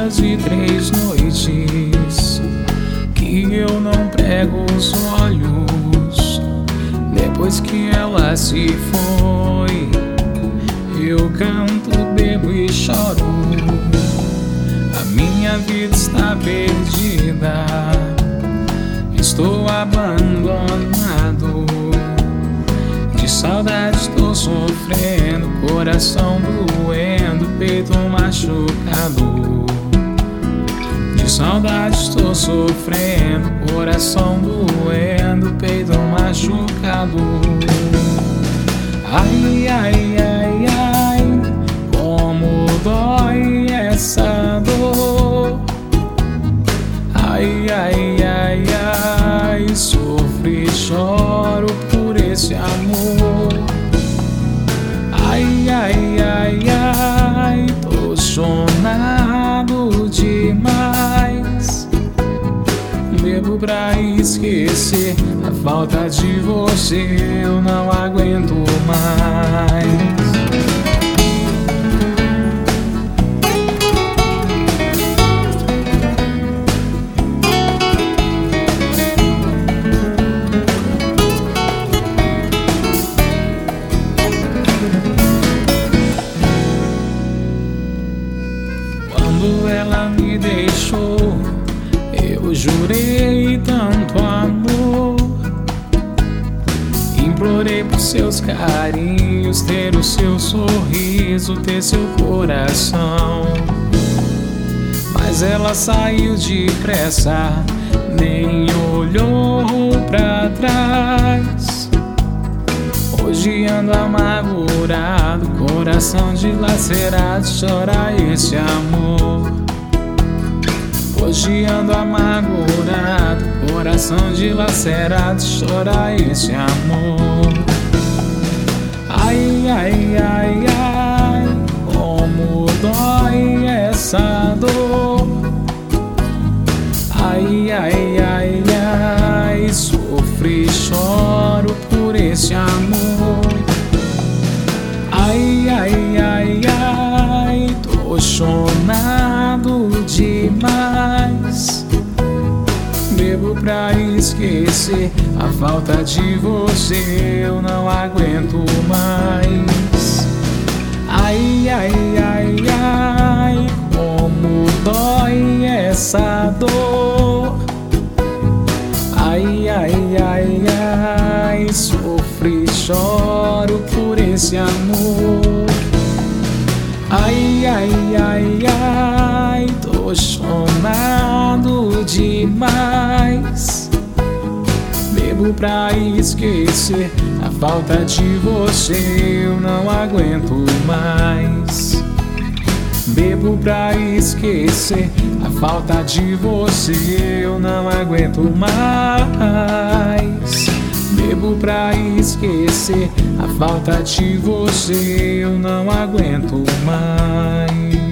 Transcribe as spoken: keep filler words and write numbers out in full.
dias e três noites que eu não prego os olhos. Depois que ela se foi, eu canto, bebo e choro. A minha vida está perdida, estou abandonado. De saudade estou sofrendo, coração doendo, peito machucado. De saudade estou sofrendo, coração doendo, peito machucado. Ai, ai, ai, ai, como dói essa dor. Ai, ai, ai, ai, sofro e choro por esse amor. Ai, ai, ai, ai, tô chorando demais. Bebo pra esquecer a falta de você, eu não aguento mais. Quando ela me deixou, eu jurei tanto amor. Implorei por seus carinhos, ter o seu sorriso, ter seu coração. Mas ela saiu depressa, nem olhou pra trás. Hoje ando amargurado, coração dilacerado, chora esse amor. Hoje ando amargurado, coração dilacerado, chora esse amor. Ai, ai, ai, ai, como dói essa dor. Ai, ai, ai, ai, sofro e choro por esse amor. Ai, ai, ai, ai, tô chorando demais. Bebo pra esquecer a falta de você, eu não aguento mais. Ai, ai, ai, ai, como dói essa dor. Ai, ai, ai, ai, sofro e choro por esse amor. Ai, ai, ai, ai, tô chorando demais. Bebo pra esquecer a falta de você, eu não aguento mais. Bebo pra esquecer a falta de você, eu não aguento mais. Bebo pra esquecer a falta de você, eu não aguento mais.